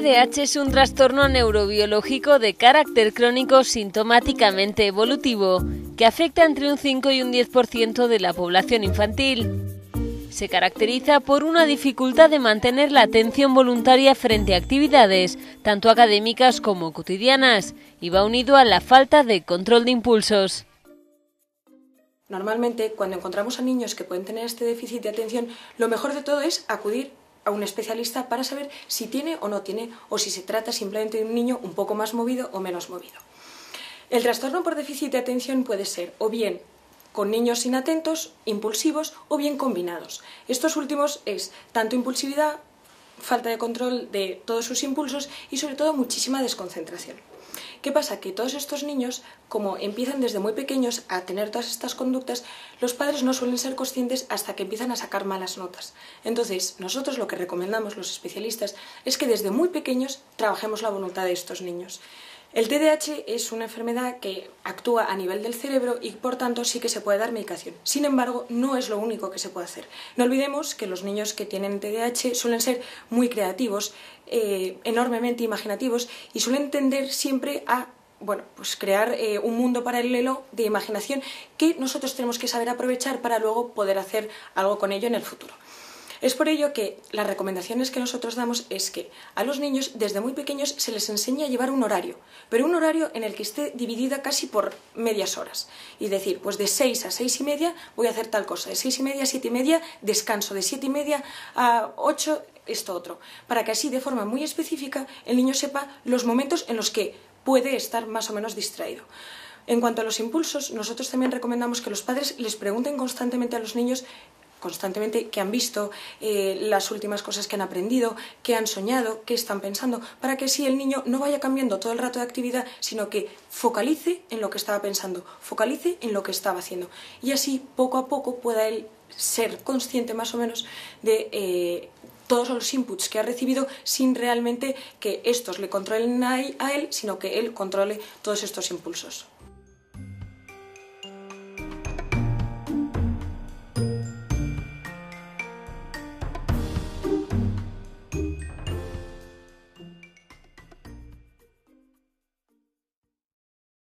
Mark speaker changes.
Speaker 1: TDAH es un trastorno neurobiológico de carácter crónico sintomáticamente evolutivo que afecta entre un 5 y un 10% de la población infantil. Se caracteriza por una dificultad de mantener la atención voluntaria frente a actividades, tanto académicas como cotidianas, y va unido a la falta de control de impulsos.
Speaker 2: Normalmente, cuando encontramos a niños que pueden tener este déficit de atención, lo mejor de todo es acudir a un especialista para saber si tiene o no tiene, o si se trata simplemente de un niño un poco más movido o menos movido. El trastorno por déficit de atención puede ser o bien con niños inatentos, impulsivos o bien combinados. Estos últimos es tanto impulsividad, falta de control de todos sus impulsos y sobre todo muchísima desconcentración. ¿Qué pasa? Que todos estos niños, como empiezan desde muy pequeños a tener todas estas conductas, los padres no suelen ser conscientes hasta que empiezan a sacar malas notas. Entonces, nosotros lo que recomendamos, los especialistas, es que desde muy pequeños trabajemos la voluntad de estos niños. El TDAH es una enfermedad que actúa a nivel del cerebro y por tanto sí que se puede dar medicación. Sin embargo, no es lo único que se puede hacer. No olvidemos que los niños que tienen TDAH suelen ser muy creativos, enormemente imaginativos y suelen tender siempre a crear un mundo paralelo de imaginación que nosotros tenemos que saber aprovechar para luego poder hacer algo con ello en el futuro. Es por ello que las recomendaciones que nosotros damos es que a los niños desde muy pequeños se les enseñe a llevar un horario, pero un horario en el que esté dividida casi por medias horas. Y decir, pues de 6 a 6 y media voy a hacer tal cosa, de 6 y media a 7 y media descanso, de 7 y media a 8 esto otro, para que así de forma muy específica el niño sepa los momentos en los que puede estar más o menos distraído. En cuanto a los impulsos, nosotros también recomendamos que los padres les pregunten constantemente a los niños qué han visto, las últimas cosas que han aprendido, qué han soñado, qué están pensando, para que así el niño no vaya cambiando todo el rato de actividad, sino que focalice en lo que estaba pensando, focalice en lo que estaba haciendo. Y así, poco a poco, pueda él ser consciente más o menos de todos los inputs que ha recibido sin realmente que estos le controlen a él, sino que él controle todos estos impulsos.